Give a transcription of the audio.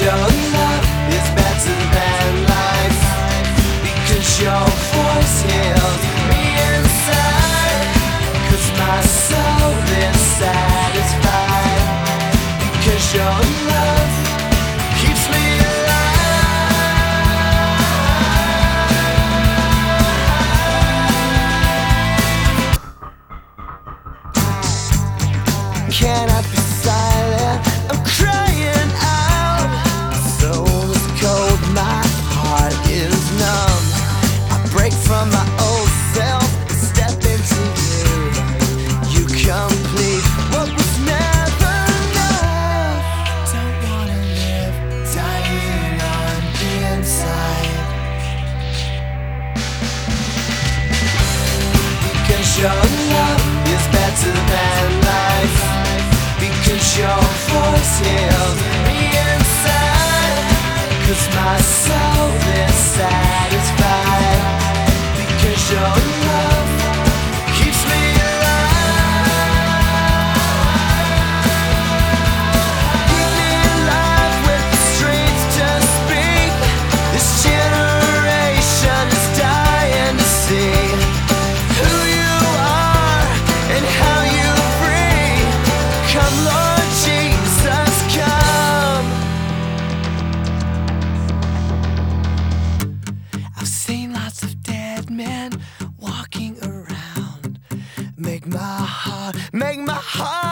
your love is better than life, because your voice heals me inside, because my soul is satisfied, because your love keeps me alive. Cannot be silent, I'm crying out. My soul is cold, my heart is numb. I break from my old self and step into you. You complete what was never enough. Don't wanna live dying on the inside, because your love is better than life, because your voice heals me inside, because my soul is satisfied, because your love keeps me alive. Keep me alive with the strength to speak. This generation is dying to see who you are and how you free. Come Lord Jesus, come. I've seen lots of dead men walking around. Make my heart